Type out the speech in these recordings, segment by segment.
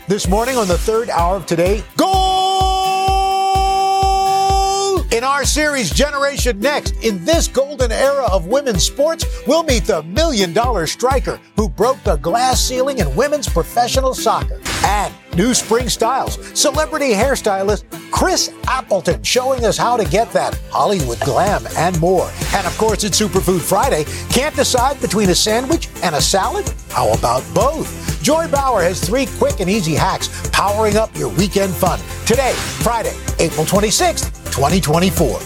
This morning on the third hour of Today, goal! In our series, Generation Next, in this golden era of women's sports, we'll meet the $1 million striker who broke the glass ceiling in women's professional soccer. And new spring styles, celebrity hairstylist Chris Appleton showing us how to get that Hollywood glam and more. And of course, it's Superfood Friday. Can't decide between a sandwich and a salad? How about both? Joy Bauer has 3 quick and easy hacks powering up your weekend fun. Today, Friday, April 26th, 2024.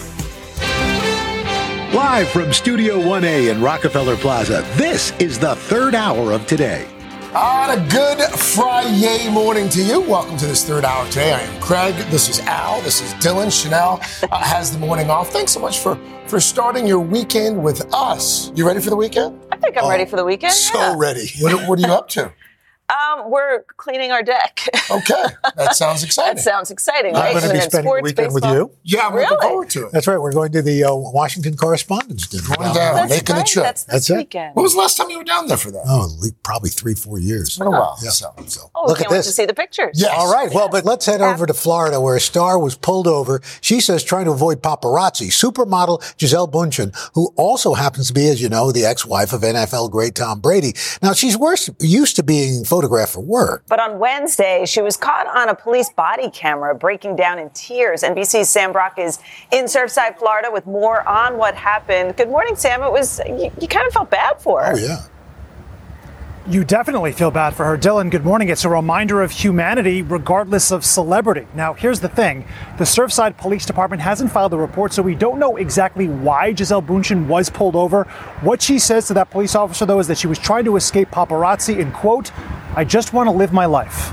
Live from Studio 1A in Rockefeller Plaza, this is the third hour of Today. On a good Friday morning to you. Welcome to this third hour today. I am Craig. This is Al. This is Dylan. Chanel has the morning off. Thanks so much for starting your weekend with us. You ready for the weekend? I think I'm ready for the weekend. So ready. What are you up to? We're cleaning our deck. Okay. That sounds exciting. That sounds exciting, right? I'm going to be spending the weekend with you. Yeah, I'm looking forward to it. That's right. We're going to the Washington Correspondents' Dinner. Going down, making the trip. That's this weekend. When was the last time you were down there for that? Oh, probably 3-4 years. It's been a while. Yeah. So. Look can't at wait this. to see the pictures. Yes. All right. Well, but let's head over to Florida, where a star was pulled over, she says, trying to avoid paparazzi. Supermodel Gisele Bündchen, who also happens to be, as you know, the ex-wife of NFL great Tom Brady. Now, she's used to being photographed for work. But on Wednesday, she was caught on a police body camera breaking down in tears. NBC's Sam Brock is in Surfside, Florida, with more on what happened. Good morning, Sam. You kind of felt bad for her. Oh, yeah. You definitely feel bad for her. Dylan, good morning. It's a reminder of humanity regardless of celebrity. Now, here's the thing. The Surfside Police Department hasn't filed a report, so we don't know exactly why Gisele Bündchen was pulled over. What she says to that police officer, though, is that she was trying to escape paparazzi and, quote, "I just want to live my life."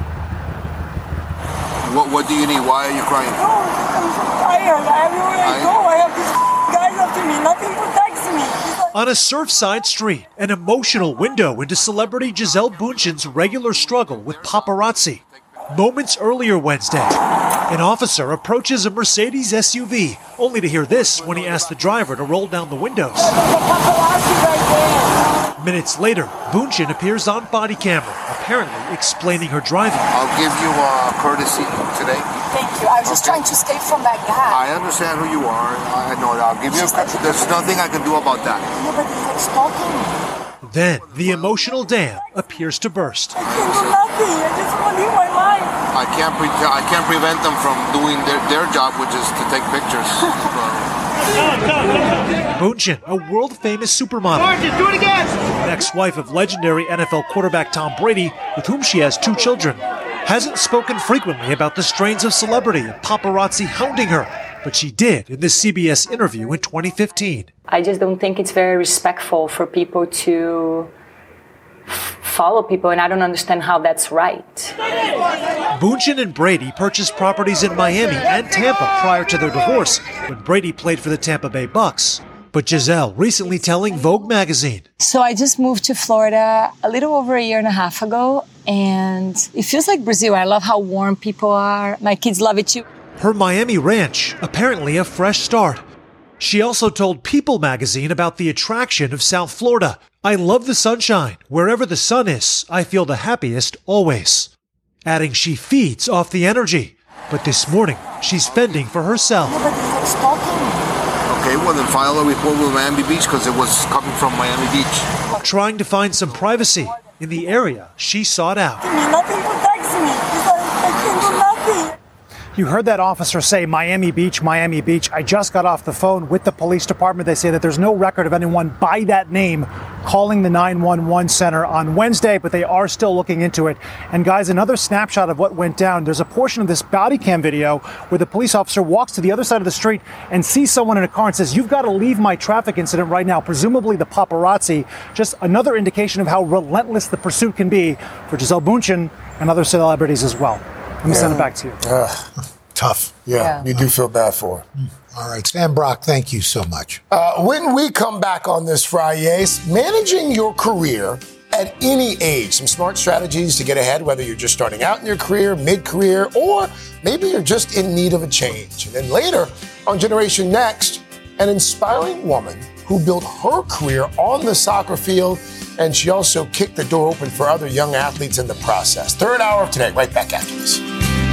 What do you need? Why are you crying? No, I'm tired. Everywhere I go, I have these guys after me. Nothing protects me. On a Surfside street, an emotional window into celebrity Gisele Bündchen's regular struggle with paparazzi. Moments earlier Wednesday, an officer approaches a Mercedes SUV, only to hear this when he asks the driver to roll down the windows. Minutes later, Bündchen appears on body camera, apparently explaining her driving. I'll give you a courtesy today. Thank you. I was just trying to escape from that guy. I understand who you are. I know that. I'll give you a courtesy. There's nothing I can do about that. Nobody is stalking me. Then, the emotional dam appears to burst. I can't do nothing. I just want to live my life. I can't prevent them from doing their job, which is to take pictures. Bündchen, a world-famous supermodel, Do it again. ex-wife of legendary NFL quarterback Tom Brady, with whom she has 2 children, hasn't spoken frequently about the strains of celebrity and paparazzi hounding her, but she did in this CBS interview in 2015. I just don't think it's very respectful for people to follow people, and I don't understand how that's right. Bündchen and Brady purchased properties in Miami and Tampa prior to their divorce when Brady played for the Tampa Bay Bucks. But Gisele recently telling Vogue magazine, So I just moved to Florida a little over a year and a half ago, and it feels like Brazil. I love how warm people are. My kids love it too. her Miami ranch, apparently a fresh start. She also told People magazine about the attraction of South Florida. I love the sunshine. Wherever the sun is, I feel the happiest always. Adding she feeds off the energy. But this morning, she's fending for herself. Okay, well then file a report with Miami Beach because it was coming from Miami Beach. Trying to find some privacy in the area she sought out. Nothing protects me. I can do nothing. You heard that officer say Miami Beach, Miami Beach. I just got off the phone with the police department. They say that there's no record of anyone by that name calling the 911 center on Wednesday, but they are still looking into it. And guys, another snapshot of what went down. There's a portion of this body cam video where the police officer walks to the other side of the street and sees someone in a car and says, "You've got to leave my traffic incident right now." Presumably the paparazzi. Just another indication of how relentless the pursuit can be for Gisele Bündchen and other celebrities as well. Let me send it back to you. Tough. Yeah, you do feel bad for her. All right, Sam Brock, thank you so much. When we come back on this Friday, managing your career at any age, some smart strategies to get ahead, whether you're just starting out in your career, mid-career, or maybe you're just in need of a change. And then later on Generation Next, an inspiring woman who built her career on the soccer field, and she also kicked the door open for other young athletes in the process. Third hour of today, right back after this.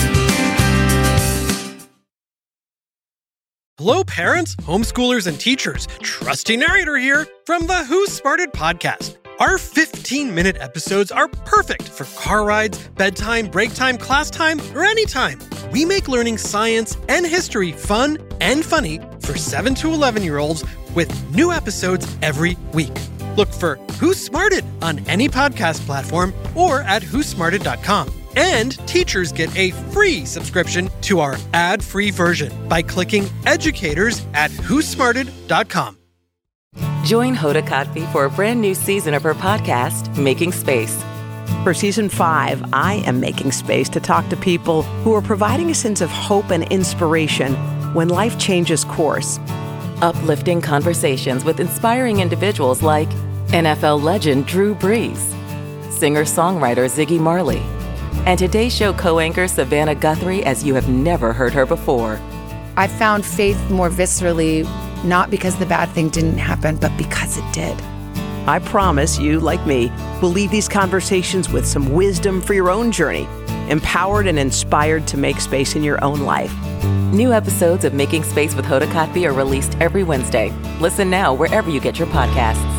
Hello, parents, homeschoolers, and teachers. Trusty narrator here from the Who Smarted podcast. Our 15-minute episodes are perfect for car rides, bedtime, break time, class time, or anytime. We make learning science and history fun and funny for 7 to 11-year-olds with new episodes every week. Look for Who Smarted on any podcast platform or at whosmarted.com. And teachers get a free subscription to our ad-free version by clicking educators at whosmarted.com. Join Hoda Kotb for a brand new season of her podcast, Making Space. For Season 5, I am making space to talk to people who are providing a sense of hope and inspiration when life changes course. Uplifting conversations with inspiring individuals like NFL legend Drew Brees, singer-songwriter Ziggy Marley, and Today Show co-anchor Savannah Guthrie as you have never heard her before. I found faith more viscerally, not because the bad thing didn't happen, but because it did. I promise you, like me, will leave these conversations with some wisdom for your own journey, empowered and inspired to make space in your own life. New episodes of Making Space with Hoda Kotb are released every Wednesday. Listen now wherever you get your podcasts.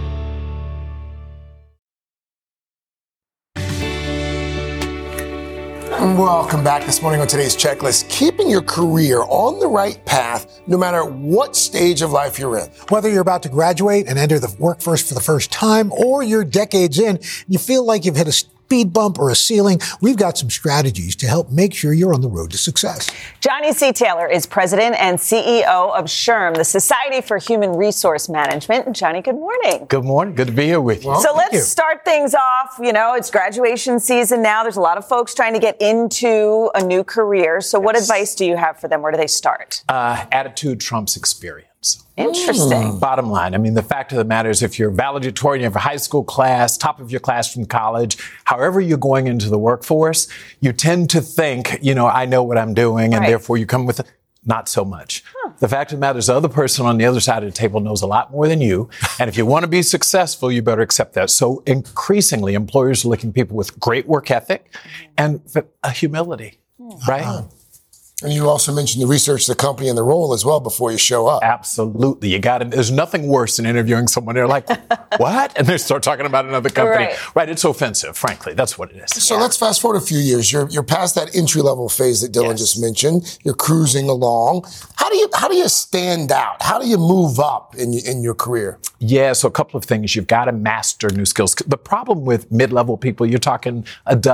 Welcome back this morning on today's checklist. Keeping your career on the right path, no matter what stage of life you're in. Whether you're about to graduate and enter the workforce for the first time, or you're decades in, you feel like you've hit a speed bump or a ceiling, we've got some strategies to help make sure you're on the road to success. Johnny C. Taylor is president and CEO of SHRM, the Society for Human Resource Management. Johnny, good morning. Good morning. Good to be here with you. Well, so let's start things off. You know, it's graduation season now. There's a lot of folks trying to get into a new career. So what advice do you have for them? Where do they start? Attitude trumps experience. Interesting. Bottom line, I mean, the fact of the matter is if you're valedictorian, you have a high school class, top of your class from college, however you're going into the workforce, you tend to think, you know, I know what I'm doing, and therefore you come with not so much. The fact of the matter is the other person on the other side of the table knows a lot more than you. And if you want to be successful, you better accept that. So increasingly, employers are looking at people with great work ethic and a humility, right? And you also mentioned the research, the company, and the role as well before you show up. Absolutely. You got to, there's nothing worse than interviewing someone. They're like, what? And they start talking about another company. Right. It's offensive, frankly. That's what it is. So let's fast forward a few years. You're past that entry-level phase that Dylan just mentioned. You're cruising along. How do you stand out? How do you move up in your career? Yeah, so a couple of things. You've got to master new skills. The problem with mid-level people, you're talking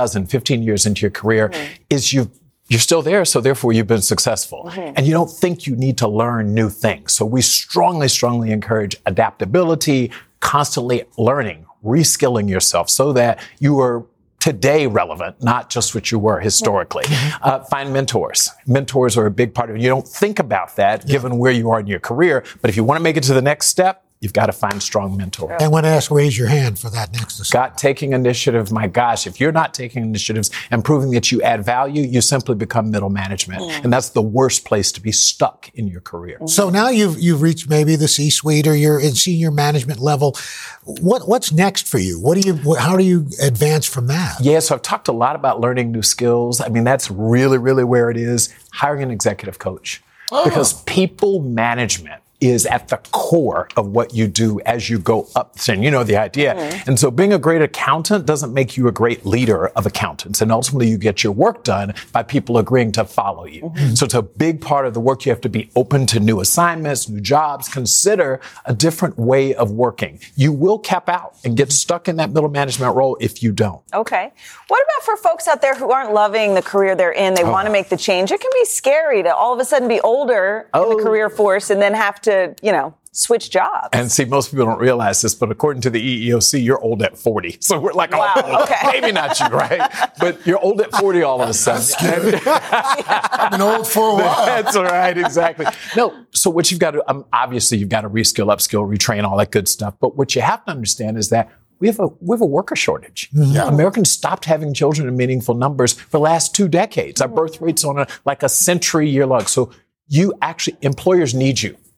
15 years into your career, is you're still there, so therefore you've been successful. And you don't think you need to learn new things. So we strongly, strongly encourage adaptability, constantly learning, reskilling yourself so that you are today relevant, not just what you were historically. Find mentors. Mentors are a big part of it. You don't think about that given where you are in your career, but if you want to make it to the next step, you've got to find strong mentors. And when asked, raise your hand for that next step. Scott, taking initiative, my gosh, if you're not taking initiatives and proving that you add value, you simply become middle management. And that's the worst place to be stuck in your career. So now you've reached maybe the C-suite or you're in senior management level. What's next for you? How do you advance from that? Yeah, so I've talked a lot about learning new skills. I mean, that's really, really where it is. Hiring an executive coach. Because people management is at the core of what you do as you go up. And you know the idea. And so being a great accountant doesn't make you a great leader of accountants. And ultimately you get your work done by people agreeing to follow you. So it's a big part of the work. You have to be open to new assignments, new jobs, consider a different way of working. You will cap out and get stuck in that middle management role if you don't. Okay. What about for folks out there who aren't loving the career they're in? They want to make the change. It can be scary to all of a sudden be older in the career force and then have to, switch jobs. And see, most people don't realize this, but according to the EEOC, you're old at 40. So we're like, maybe not you, right? But you're old at 40 all of a sudden. I've been old for a while. That's right, exactly. No, so what you've got to, obviously you've got to reskill, upskill, retrain, all that good stuff. But what you have to understand is that we have a worker shortage. Americans stopped having children in meaningful numbers for the last 2 decades. Our birth rate's on a century year long. So employers need you.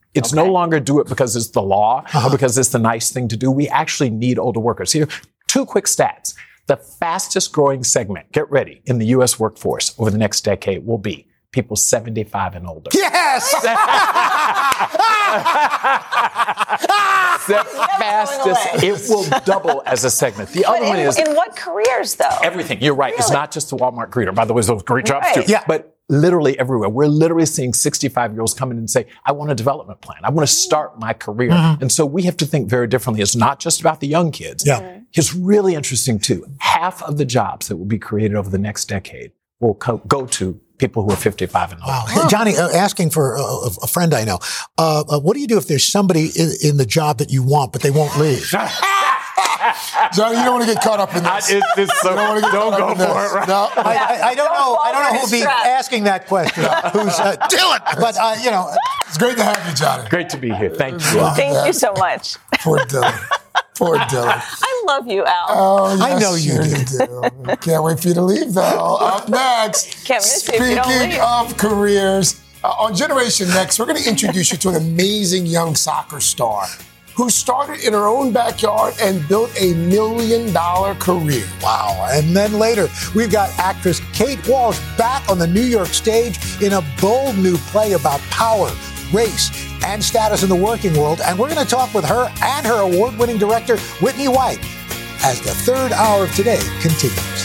It's no longer do it because it's the law or because it's the nice thing to do. We actually need older workers. Here, 2 quick stats. The fastest growing segment, get ready, in the U.S. workforce over the next decade will be people 75 and older. Yes! The fastest, it will double as a segment. The other one is... In what careers, though? Everything. You're right. Really? It's not just the Walmart greeter. By the way, those great jobs, too. Yeah. But literally everywhere. We're literally seeing 65-year-olds come in and say, I want a development plan. I want to start my career. And so we have to think very differently. It's not just about the young kids. Yeah. It's really interesting, too. Half of the jobs that will be created over the next decade will go to people who are 55 and older. Wow. Hey, Johnny, asking for a friend I know. What do you do if there's somebody in the job that you want, but they won't leave? Johnny, you don't want to get caught up in this. Don't go for it. Right? No. I don't know who'll be asking that question. Who's Dylan? But it's great to have you, Johnny. Great to be here. Thank you. Thank you so much. Poor Dylan. Poor Dylan. I love you, Al. Oh, yes, I know you do. Can't wait for you to leave, though. Up next, Can't miss you if you don't leave. Speaking of careers, on Generation Next, we're going to introduce you to an amazing young soccer star who started in her own backyard and built a $1 million career. Wow. And then later, we've got actress Kate Walsh back on the New York stage in a bold new play about power, race, and status in the working world. And we're going to talk with her and her award-winning director, Whitney White, as the third hour of Today continues.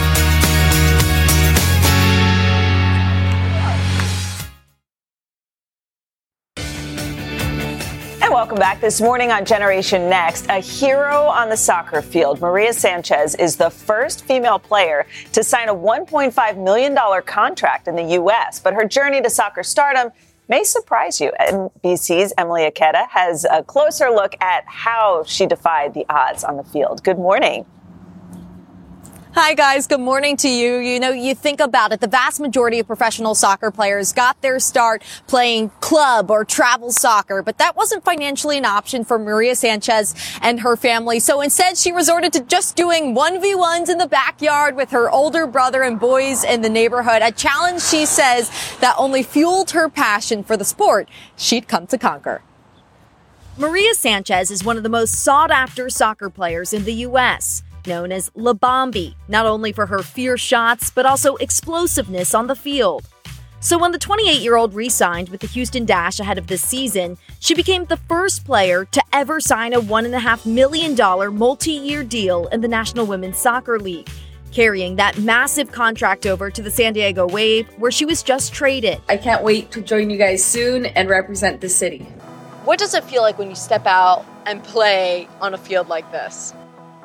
Welcome back. This morning on Generation Next, a hero on the soccer field. Maria Sanchez is the first female player to sign a $1.5 million contract in the U.S., but her journey to soccer stardom may surprise you. NBC's Emily Aketa has a closer look at how she defied the odds on the field. Good morning. Hi, guys. Good morning to you. You know, you think about it. The vast majority of professional soccer players got their start playing club or travel soccer, but that wasn't financially an option for Maria Sanchez and her family. So instead, she resorted to just doing 1v1s in the backyard with her older brother and boys in the neighborhood, a challenge she says that only fueled her passion for the sport she'd come to conquer. Maria Sanchez is one of the most sought-after soccer players in the U.S., known as La Bombi, not only for her fierce shots, but also explosiveness on the field. So when the 28-year-old re-signed with the Houston Dash ahead of this season, she became the first player to ever sign a $1.5 million multi-year deal in the National Women's Soccer League, carrying that massive contract over to the San Diego Wave, where she was just traded. I can't wait to join you guys soon and represent the city. What does it feel like when you step out and play on a field like this?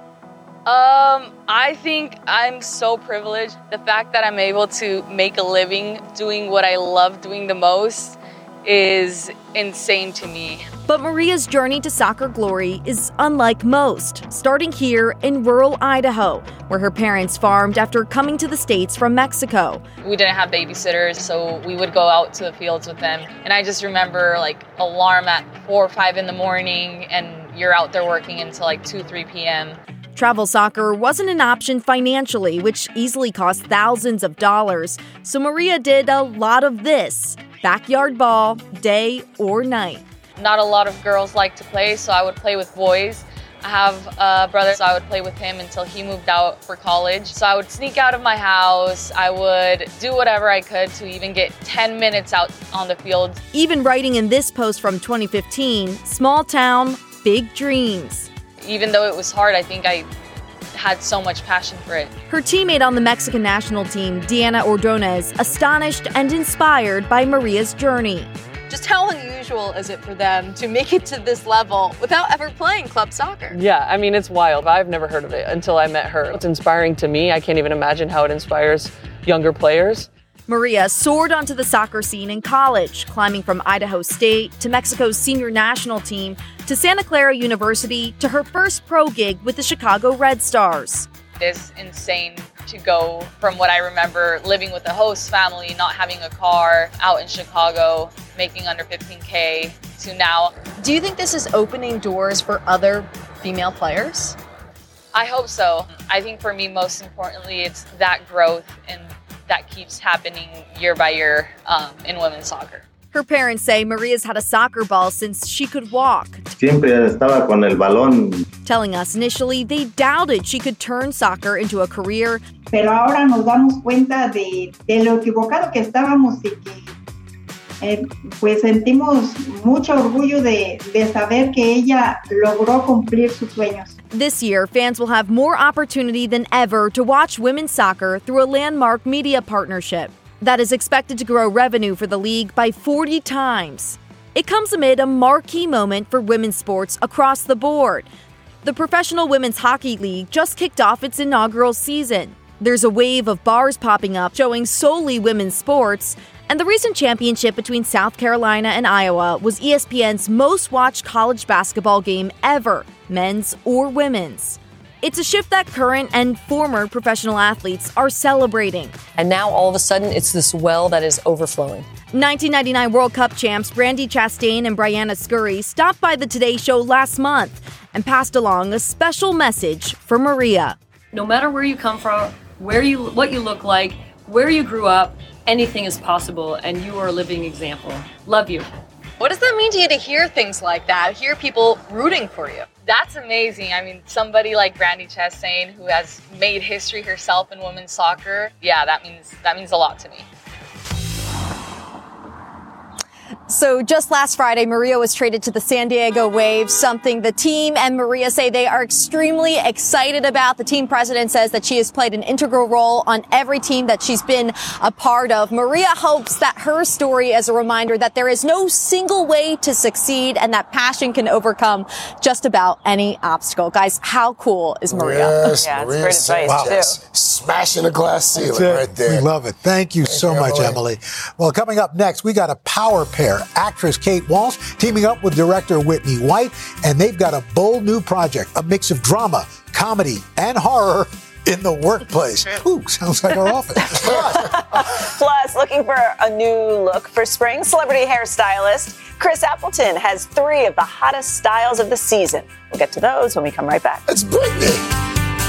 I think I'm so privileged. The fact that I'm able to make a living doing what I love doing the most is insane to me. But Maria's journey to soccer glory is unlike most, starting here in rural Idaho, where her parents farmed after coming to the States from Mexico. We didn't have babysitters, so we would go out to the fields with them. And I just remember alarm at 4 or 5 in the morning, and you're out there working until 2, 3 p.m. Travel soccer wasn't an option financially, which easily cost thousands of dollars. So Maria did a lot of this, backyard ball, day or night. Not a lot of girls like to play, so I would play with boys. I have a brother, so I would play with him until he moved out for college. So I would sneak out of my house. I would do whatever I could to even get 10 minutes out on the field. Even writing in this post from 2015, small town, big dreams. Even though it was hard, I think I had so much passion for it. Her teammate on the Mexican national team, Diana Ordonez, astonished and inspired by Maria's journey. Just how unusual is it for them to make it to this level without ever playing club soccer? Yeah, I mean, it's wild. I've never heard of it until I met her. It's inspiring to me. I can't even imagine how it inspires younger players. Maria soared onto the soccer scene in college, climbing from Idaho State to Mexico's senior national team to Santa Clara University to her first pro gig with the Chicago Red Stars. It's insane to go from what I remember living with a host family, not having a car, out in Chicago, making under $15K to now. Do you think this is opening doors for other female players? I hope so. I think for me, most importantly, it's that growth and that keeps happening year by year in women's soccer. Her Soccer parents say Maria's had a soccer ball since she could walk. Siempre estaba con el balón. Telling us initially they doubted she could turn soccer into a career. Pero ahora nos damos cuenta de lo equivocado que estábamos y que pues sentimos mucho orgullo de saber que ella logró cumplir sus sueños. This year, fans will have more opportunity than ever to watch women's soccer through a landmark media partnership that is expected to grow revenue for the league by 40 times. It comes amid a marquee moment for women's sports across the board. The Professional Women's Hockey League just kicked off its inaugural season. There's a wave of bars popping up showing solely women's sports, and the recent championship between South Carolina and Iowa was ESPN's most watched college basketball game ever, men's or women's. It's a shift that current and former professional athletes are celebrating. And now all of a sudden, it's this well that is overflowing. 1999 World Cup champs Brandi Chastain and Brianna Scurry stopped by the Today Show last month and passed along a special message for Maria. No matter where you come from, what you look like, where you grew up, anything is possible, and you are a living example. Love you. What does that mean to you to hear things like that, hear people rooting for you? That's amazing. I mean, somebody like Brandi Chastain, who has made history herself in women's soccer, yeah, that means a lot to me. So just last Friday, Maria was traded to the San Diego Waves, something the team and Maria say they are extremely excited about. The team president says that she has played an integral role on every team that she's been a part of. Maria hopes that her story is a reminder that there is no single way to succeed and that passion can overcome just about any obstacle. Guys, how cool is Maria? Yes, Yeah, Maria it's great advice, Sanchez. Smashing a glass ceiling right there. We love it. Thank you so much, Emily. Well, coming up next, we got a power pair. Actress Kate Walsh teaming up with director Whitney White, and they've got a bold new project, a mix of drama, comedy, and horror in the workplace. Ooh, sounds like our office. Plus, looking for a new look for spring, celebrity hairstylist Chris Appleton has 3 of the hottest styles of the season. We'll get to those when we come right back. It's Britney.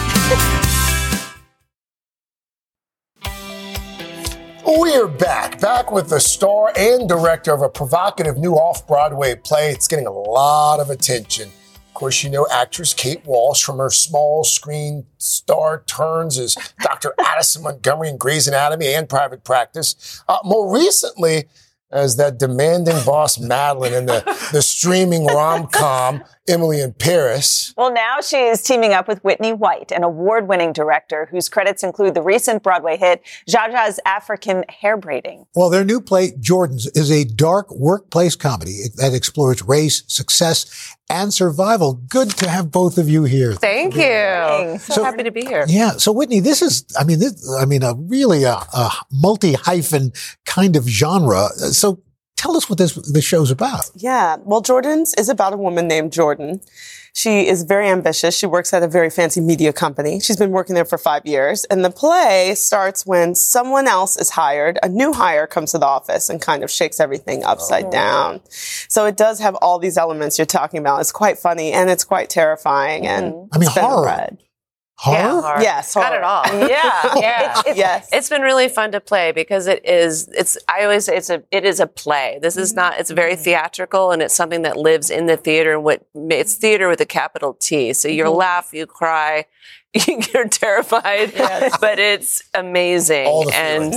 We're back with the star and director of a provocative new off-Broadway play. It's getting a lot of attention. Of course, you know actress Kate Walsh from her small screen star turns as Dr. Addison Montgomery in Grey's Anatomy and Private Practice. More recently, as that demanding boss Madeline in the streaming rom-com Emily in Paris. Well, now she is teaming up with Whitney White, an award-winning director whose credits include the recent Broadway hit Zsa Zsa's African Hair Braiding. Well, their new play, Jordans, is a dark workplace comedy that explores race, success, and survival. Good to have both of you here. Thank you. So happy to be here. Yeah. So, Whitney, this is, a really a multi-hyphen kind of genre. So tell us what this show's about. Yeah. Well, Jordans is about a woman named Jordan. She is very ambitious. She works at a very fancy media company. She's been working there for 5 years. And the play starts when someone else is hired. A new hire comes to the office and kind of shakes everything upside down. So it does have all these elements you're talking about. It's quite funny and it's quite terrifying. And horror. Horror? Yeah, horror. Yes, Got it all. Yeah. Yes. It's been really fun to play because I always say it is a play. This is not, it's very theatrical and it's something that lives in the theater and it's theater with a capital T. So you laugh, you cry, you're terrified, but it's amazing. And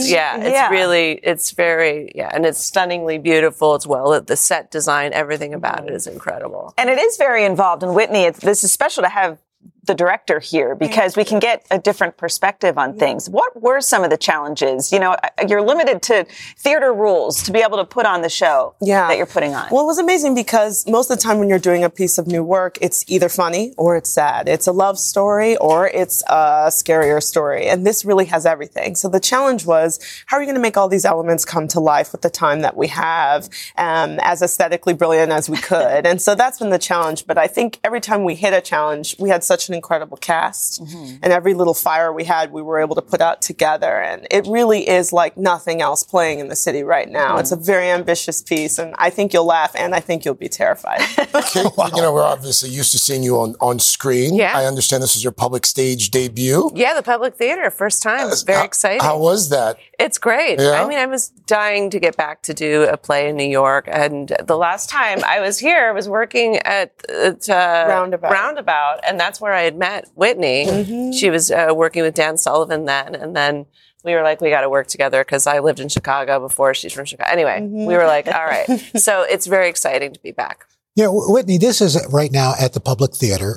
and it's stunningly beautiful as well. The set design, everything about it is incredible. And it is very involved. And Whitney, this is special to have the director here because we can get a different perspective on things. What were some of the challenges? You know, you're limited to theater rules to be able to put on the show that you're putting on. Well, it was amazing because most of the time when you're doing a piece of new work, it's either funny or it's sad. It's a love story or it's a scarier story. And this really has everything. So the challenge was, how are you going to make all these elements come to life with the time that we have, as aesthetically brilliant as we could? And so that's been the challenge. But I think every time we hit a challenge, we had such an an incredible cast. And every little fire we had, we were able to put out together. And it really is like nothing else playing in the city right now. It's a very ambitious piece, and I think you'll laugh, and I think you'll be terrified. Kate, we're obviously used to seeing you on screen. Yeah. I understand this is your public stage debut. Yeah, the Public Theater, first time. It's very exciting. How was that? It's great. Yeah? I mean, I was dying to get back to do a play in New York. And the last time I was here, I was working at Roundabout. And that's where I had met Whitney. She was working with Dan Sullivan then. And then we were like, we got to work together because I lived in Chicago before. She's from Chicago. Anyway, we were like, all right. So it's very exciting to be back. Yeah, Whitney, this is right now at the Public Theater.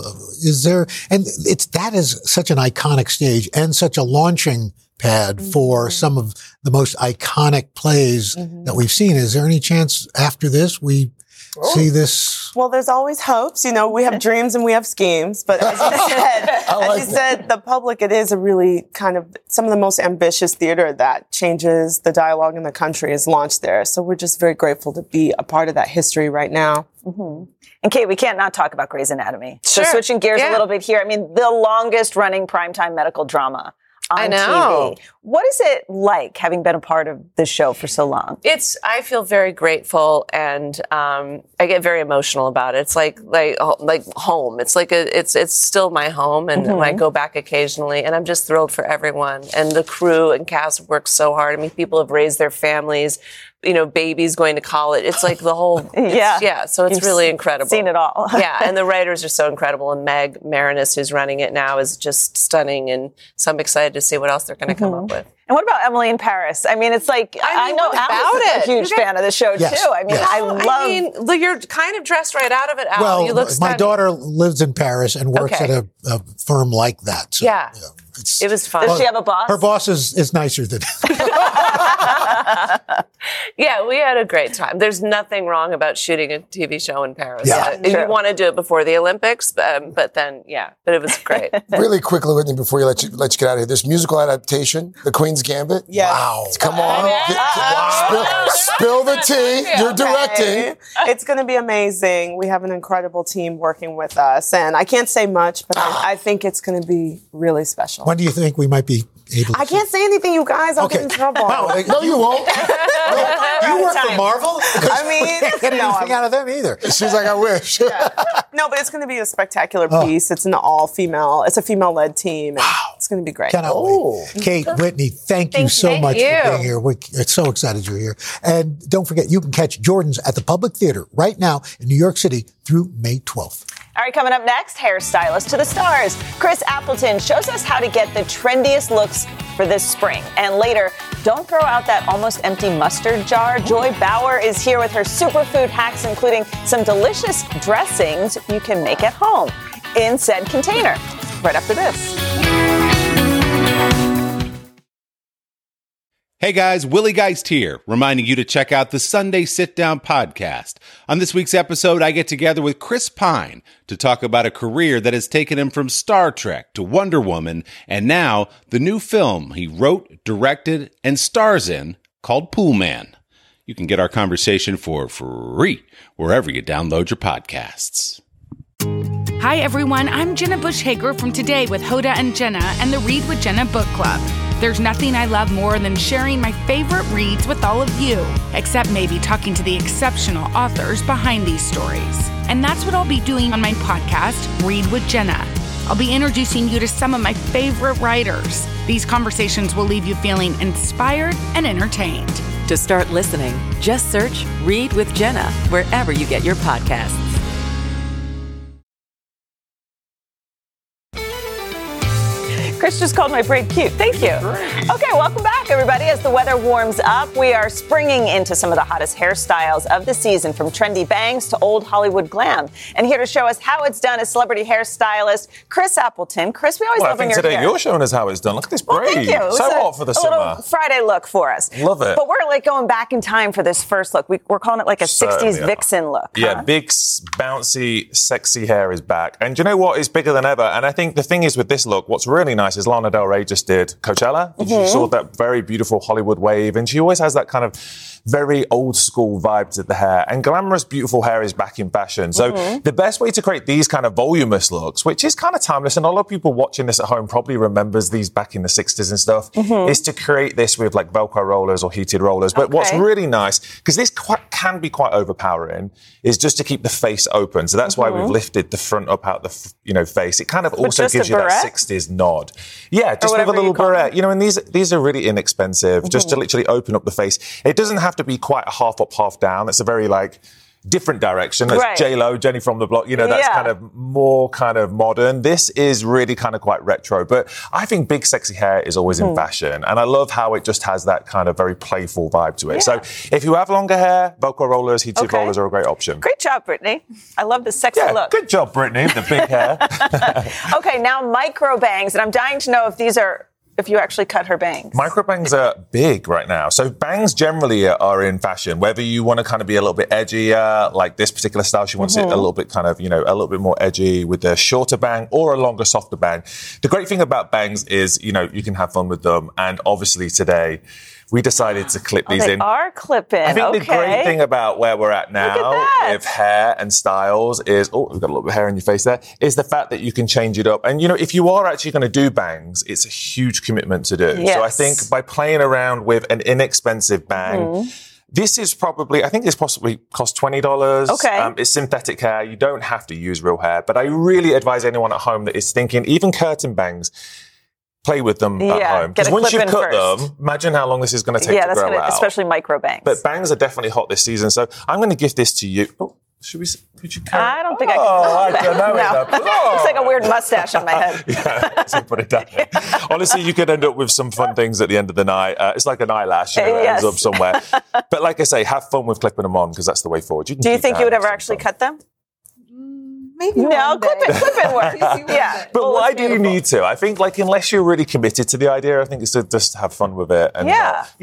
That is such an iconic stage and such a launching pad for some of the most iconic plays that we've seen. Is there any chance after this we see this? Well, there's always hopes. We have dreams and we have schemes. But as you said, the Public, it is a really kind of some of the most ambitious theater that changes the dialogue in the country is launched there. So we're just very grateful to be a part of that history right now. And Kate, we can't not talk about Grey's Anatomy. Sure. So switching gears a little bit here. I mean, the longest running primetime medical drama on TV. What is it like having been a part of this show for so long? I feel very grateful, and I get very emotional about it. It's like home. It's like it's still my home, and I go back occasionally, and I'm just thrilled for everyone. And the crew and cast work so hard. I mean, people have raised their families. Babies going to college. It's like the whole, so it's really incredible. Seen it all. Yeah. And the writers are so incredible. And Meg Marinus, who's running it now, is just stunning. And so I'm excited to see what else they're going to come up with. And what about Emily in Paris? I mean, it's like, I know Al's a huge fan of the show, too. I mean, you're kind of dressed right out of it, Al. Well, you look my daughter lives in Paris and works at a firm like that. So, it was fun. Does she have a boss? Her boss is nicer than Yeah, we had a great time. There's nothing wrong about shooting a TV show in Paris. Yeah. You want to do it before the Olympics, but it was great. Really quickly, Whitney, before you let you get out of here, this musical adaptation, The Queen's Gambit. Yes. Wow. Come on. Spill the tea. You're directing. It's going to be amazing. We have an incredible team working with us. And I can't say much, but I think it's going to be really special. When do you think we might be able to I can't say anything, you guys. I'll get in trouble. No, you won't. You work for Marvel? I mean, can't get anything out of them either. She's like, I wish. No, but it's going to be a spectacular piece. It's it's a female-led team. And it's going to be great. Cannot wait. Kate, Whitney, thank you so much for being here. We're so excited you're here. And don't forget, you can catch Jordan's at the Public Theater right now in New York City through May 12th. All right, coming up next, hairstylist to the stars. Chris Appleton shows us how to get the trendiest looks for this spring. And later, don't throw out that almost empty mustard jar. Joy Bauer is here with her superfood hacks, including some delicious dressings you can make at home in said container. Right after this. Hey guys, Willie Geist here, reminding you to check out the Sunday Sit Down podcast. On this week's episode, I get together with Chris Pine to talk about a career that has taken him from Star Trek to Wonder Woman, and now the new film he wrote, directed, and stars in called Pool Man. You can get our conversation for free wherever you download your podcasts. Hi everyone, I'm Jenna Bush Hager from Today with Hoda and Jenna and the Read with Jenna book club. There's nothing I love more than sharing my favorite reads with all of you, except maybe talking to the exceptional authors behind these stories. And that's what I'll be doing on my podcast, Read with Jenna. I'll be introducing you to some of my favorite writers. These conversations will leave you feeling inspired and entertained. To start listening, just search Read with Jenna wherever you get your podcasts. Chris just called my break cute. Thank you. Okay, welcome back, everybody. As the weather warms up, we are springing into some of the hottest hairstyles of the season, from trendy bangs to old Hollywood glam. And here to show us how it's done is celebrity hairstylist Chris Appleton. Chris, we always love when you're here. I think today you're showing us how it's done. Look at this braid. Well, thank you. So hot for the summer. A little Friday look for us. Love it. But we're like going back in time for this first look. We're calling it like a 60s vixen look. Yeah, big, bouncy, sexy hair is back. And do you know what? It's bigger than ever. And I think the thing is with this look, what's really nice nice is Lana Del Rey just did Coachella. Mm-hmm. You saw that very beautiful Hollywood wave, and she always has that kind of very old school vibe to the hair. And glamorous, beautiful hair is back in fashion. So the best way to create these kind of voluminous looks, which is kind of timeless, and a lot of people watching this at home probably remembers these back in the 60s and stuff, is to create this with like Velcro rollers or heated rollers. But what's really nice, because this can be quite overpowering, is just to keep the face open. So that's why we've lifted the front up out the face. It kind of also gives you that 60s nod. Yeah, just with a little beret. You know, and these are really inexpensive, just to literally open up the face. It doesn't have to be quite a half up, half down. It's a very different direction. That's J-Lo, Jenny from the Block. You know, that's kind of more kind of modern. This is really kind of quite retro. But I think big, sexy hair is always in fashion. And I love how it just has that kind of very playful vibe to it. So if you have longer hair, Velcro rollers, heated rollers are a great option. Great job, Brittany. I love the sexy look. Good job, Brittany, the big hair. Okay, now micro bangs. And I'm dying to know if you actually cut her bangs. Micro bangs are big right now. So bangs generally are in fashion, whether you want to kind of be a little bit edgier, like this particular style, she wants it a little bit kind of, a little bit more edgy with a shorter bang or a longer, softer bang. The great thing about bangs is, you can have fun with them. And obviously today, we decided to clip these in. They are clipping. I think the great thing about where we're at now with hair and styles is, we've got a little bit of hair in your face there, is the fact that you can change it up. And, if you are actually going to do bangs, it's a huge commitment to do. Yes. So I think by playing around with an inexpensive bang, this is probably, I think this possibly costs $20. Okay. It's synthetic hair. You don't have to use real hair. But I really advise anyone at home that is thinking, even curtain bangs, play with them at home. Because once you've cut them, imagine how long this is going to take to grow out. Especially micro bangs. But bangs are definitely hot this season. So I'm going to give this to you. Oh, could you carry? I don't think I can. I don't know. No. It's like a weird mustache on my head. So put it down there. Honestly, you could end up with some fun things at the end of the night. It's like an eyelash. It ends up somewhere. But like I say, have fun with clipping them on because that's the way forward. Do you think you would ever actually cut them? Maybe clip it works. Yeah. But why do you need to? I think, unless you're really committed to the idea, I think it's to just have fun with it. And,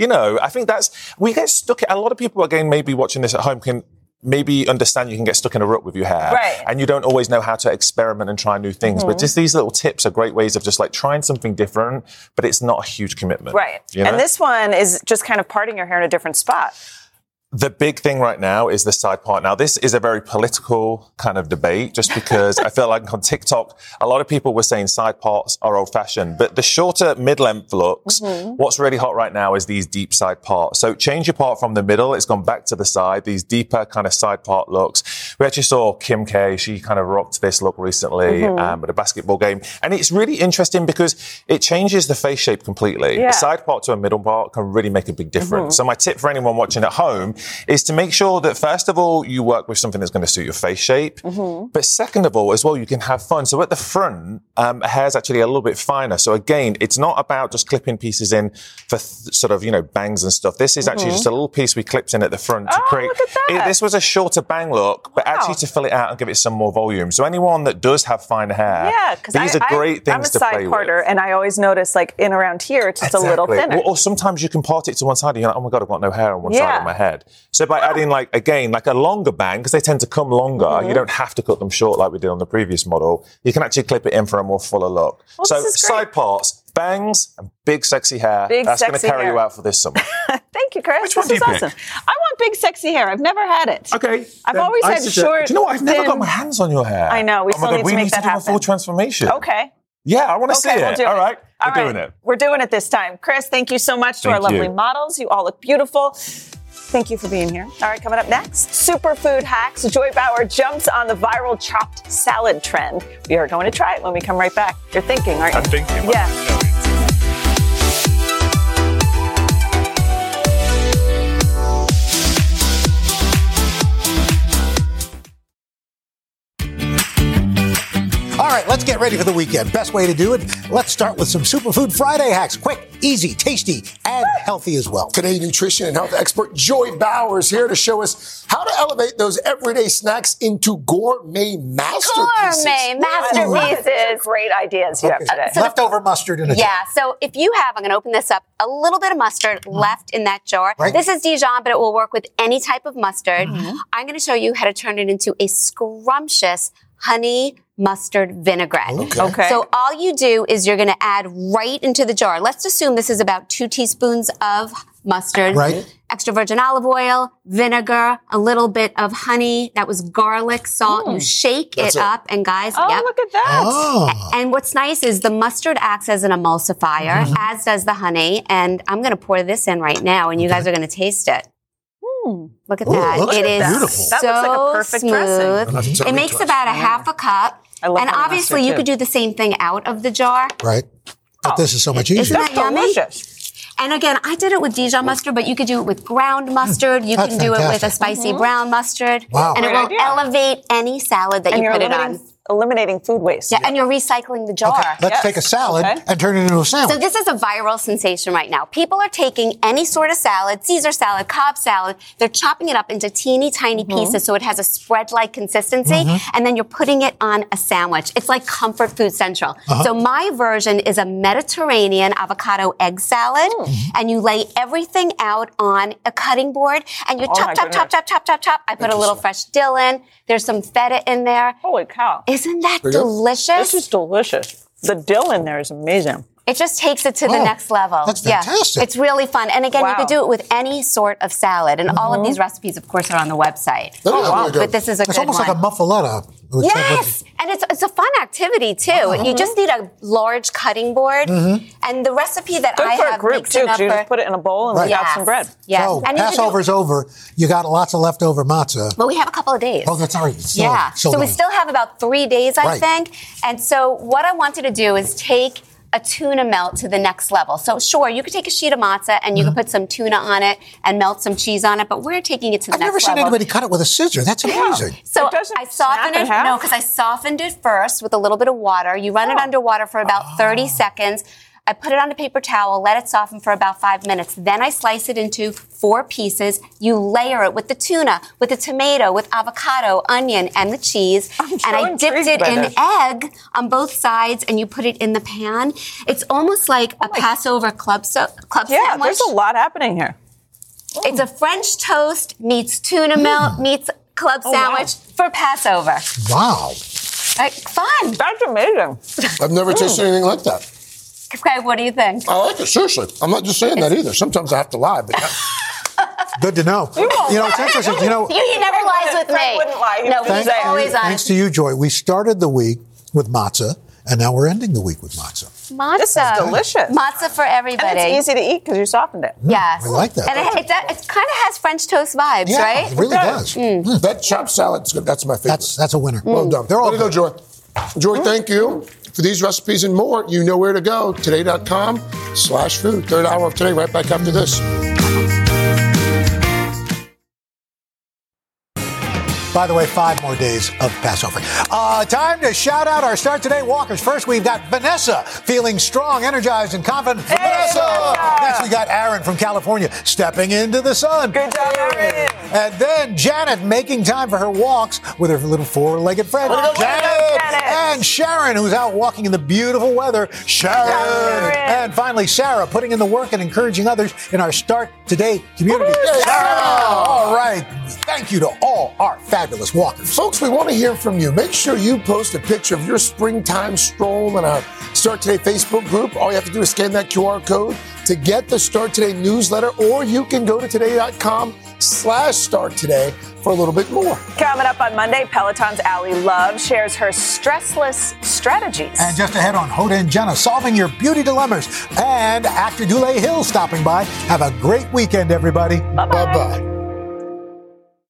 I think we get stuck. A lot of people, again, maybe watching this at home can maybe understand you can get stuck in a rut with your hair. Right. And you don't always know how to experiment and try new things. But just these little tips are great ways of just trying something different, but it's not a huge commitment. Right. And this one is just kind of parting your hair in a different spot. The big thing right now is the side part. Now, this is a very political kind of debate just because I feel like on TikTok, a lot of people were saying side parts are old-fashioned. But the shorter mid-length looks, what's really hot right now is these deep side parts. So change your part from the middle. It's gone back to the side, these deeper kind of side part looks. We actually saw Kim K. She kind of rocked this look recently at a basketball game. And it's really interesting because it changes the face shape completely. Yeah. The side part to a middle part can really make a big difference. So my tip for anyone watching at home is to make sure that, first of all, you work with something that's going to suit your face shape. But second of all, as well, you can have fun. So at the front, hair's actually a little bit finer. So again, it's not about just clipping pieces in for sort of, bangs and stuff. This is actually just a little piece we clipped in at the front to create. Look at that. This was a shorter bang look, but actually to fill it out and give it some more volume. So anyone that does have finer hair, these are great things to play with. I'm a side parter, and I always notice, in around here, it's just a little thinner. Or sometimes you can part it to one side and you're like, oh my God, I've got no hair on one side of my head. So by adding a longer bang, because they tend to come longer, you don't have to cut them short like we did on the previous model. You can actually clip it in for a more fuller look. Well, so side parts, bangs, and big sexy hair. That's going to carry you out for this summer. Thank you, Chris. Which one do you pick? Awesome. I want big sexy hair. I've never had it. Okay. I've always had short. Do you know what? I've never got my hands on your hair. I know. We still need to make that happen. We need to do a full transformation. Okay. Yeah, I want to see it. We'll all right. We're doing it. We're doing it this time. Chris, thank you so much to our lovely models. You all look beautiful. Thank you for being here. All right, coming up next, superfood hacks. Joy Bauer jumps on the viral chopped salad trend. We are going to try it when we come right back. You're thinking, aren't you? I'm thinking. Yeah. All right, let's get ready for the weekend. Best way to do it, let's start with some Superfood Friday hacks. Quick, easy, tasty, and healthy as well. Today, nutrition and health expert Joy Bauer is here to show us how to elevate those everyday snacks into gourmet masterpieces. Gourmet masterpieces. Great ideas you have today. Leftover mustard in a jar. Yeah, so if you have, I'm going to open this up, a little bit of mustard left in that jar. Right. This is Dijon, but it will work with any type of mustard. I'm going to show you how to turn it into a scrumptious honey mustard vinaigrette. Okay. So all you do is you're going to add right into the jar. Let's assume this is about 2 teaspoons of mustard. Right. Extra virgin olive oil, vinegar, a little bit of honey. That was garlic, salt. You shake That's it it. up, and guys, Oh, yep. look at that. Oh. And what's nice is the mustard acts as an emulsifier, as does the honey. And I'm going to pour this in right now, and you guys are going to taste it. Look at Ooh, that. looks It is beautiful. so That looks like a perfect smooth. dressing. It makes about a half a cup. I love And honey obviously, mustard, you too. could do the same thing out of the jar. Right. But this is so much easier. Isn't that yummy? Delicious. And again, I did it with Dijon mustard, but you could do it with ground mustard. You That's can do it with a fantastic. spicy brown mustard. Wow. And it Great will idea. elevate any salad that And you you're put it on. eliminating food waste. Yeah, and you're recycling the jar. Okay, let's take a salad and turn it into a sandwich. So this is a viral sensation right now. People are taking any sort of salad, Caesar salad, Cobb salad, they're chopping it up into teeny tiny pieces so it has a spread-like consistency, and then you're putting it on a sandwich. It's like comfort food central. So my version is a Mediterranean avocado egg salad, and you lay everything out on a cutting board, and you chop, chop, chop, chop, chop, chop, chop. I put a little fresh dill in. There's some feta in there. Holy cow. Isn't that delicious? This is delicious. The dill in there is amazing. It just takes it to the next level. That's fantastic. Yeah, it's really fun. And again, you Wow. could do it with any sort of salad. And all of these recipes, of course, are on the website. That is really good. But this is a It's good almost one. like a muffaletta. Yes, and it's a fun activity too. You just need a large cutting board, and the recipe that Good I for have a group, makes too, enough 'cause you for. just put it in a bowl and Right. lay out some bread. Yes, So and you could do- Passover's over. You got lots of leftover matzah. But we have a couple of days. Oh, that's all right. So, Yeah. So we long. still have about 3 days, I Right. think. And so what I wanted to do is take a tuna melt to the next level. So sure, you could take a sheet of matzah and you could put some tuna on it and melt some cheese on it, but we're taking it to the I've next never seen level. anybody cut it with a scissor. That's amazing. So It doesn't I softened snap in it. half? No, because I softened it first with a little bit of water. You run it under water for about 30 seconds. I put it on a paper towel, let it soften for about 5 minutes. Then I slice it into 4 pieces. You layer it with the tuna, with the tomato, with avocado, onion, and the cheese. And I dipped intrigued it by in this. egg on both sides, and you put it in the pan. It's almost like a Passover club Yeah, sandwich. there's a lot happening here. It's a French toast meets tuna melt meets club sandwich for Passover. Wow. Fun. That's amazing. I've never tasted anything like that. Craig, what do you think? I like it, seriously. I'm not just saying that either. Sometimes I have to lie, but Good to know. You know, it's interesting. You know, He never lies with Craig me. wouldn't lie. He No, would he's say it. always honest. thanks to you, Joy. We started the week with matzah, and now we're ending the week with matzah. Matzah. This is delicious. Matzah for everybody. And it's easy to eat because you softened it. Yes. I like that. And it kind of has French toast vibes, Yeah, right? it really does. that chopped salad's good. That's my favorite. That's a winner. Well done. They're all Way to go, Joy. Joy, thank you. For these recipes and more, you know where to go. Today.com/food. Third hour of Today, right back after this. By the way, 5 more days of Passover. Time to shout out our Start Today walkers. First, we've got Vanessa, feeling strong, energized, and confident. Vanessa! Next, we got Aaron from California, stepping into the sun. Good job, Aaron. And then Janet, making time for her walks with her little 4-legged friend. Janet! And Sharon, who's out walking in the beautiful weather. Sharon! And finally, Sarah, putting in the work and encouraging others in our Start Today community. Sarah! All right. Thank you to all our fabulous walkers. Folks, we want to hear from you. Make sure you post a picture of your springtime stroll in our Start Today Facebook group. All you have to do is scan that QR code to get the Start Today newsletter, or you can go to today.com/Start Today for a little bit more. Coming up on Monday, Peloton's Allie Love shares her stressless strategies. And just ahead on Hoda and Jenna, solving your beauty dilemmas. And actor Dule Hill stopping by. Have a great weekend, everybody. Bye-bye. Bye-bye.